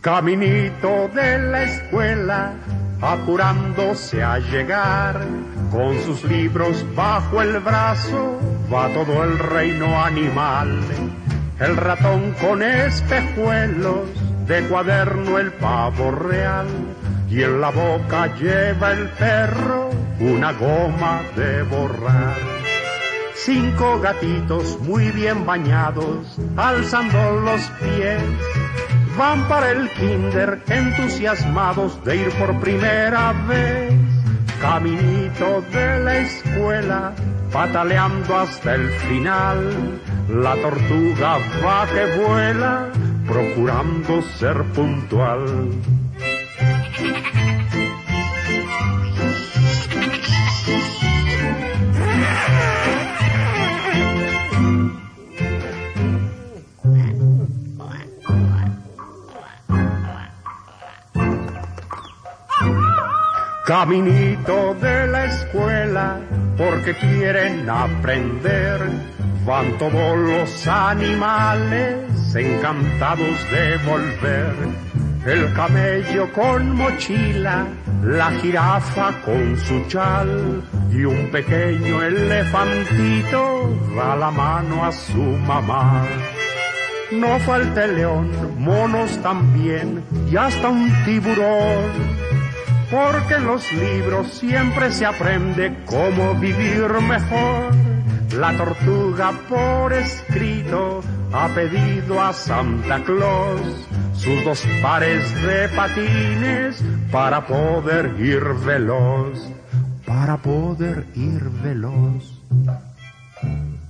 Caminito de la escuela, apurándose a llegar, con sus libros bajo el brazo, va todo el reino animal. El ratón con espejuelos, de cuaderno el pavo real, y en la boca lleva el perro una goma de borrar. 5 gatitos muy bien bañados, alzando los pies, van para el kinder entusiasmados de ir por primera vez. Caminito de la escuela, pataleando hasta el final, la tortuga va que vuela, procurando ser puntual. Caminito de la escuela, porque quieren aprender, van todos los animales encantados de volver. El camello con mochila, la jirafa con su chal, y un pequeño elefantito da la mano a su mamá. No falta el león, monos también, y hasta un tiburón, porque en los libros siempre se aprende cómo vivir mejor. La tortuga por escrito ha pedido a Santa Claus sus 2 pares de patines para poder ir veloz, para poder ir veloz.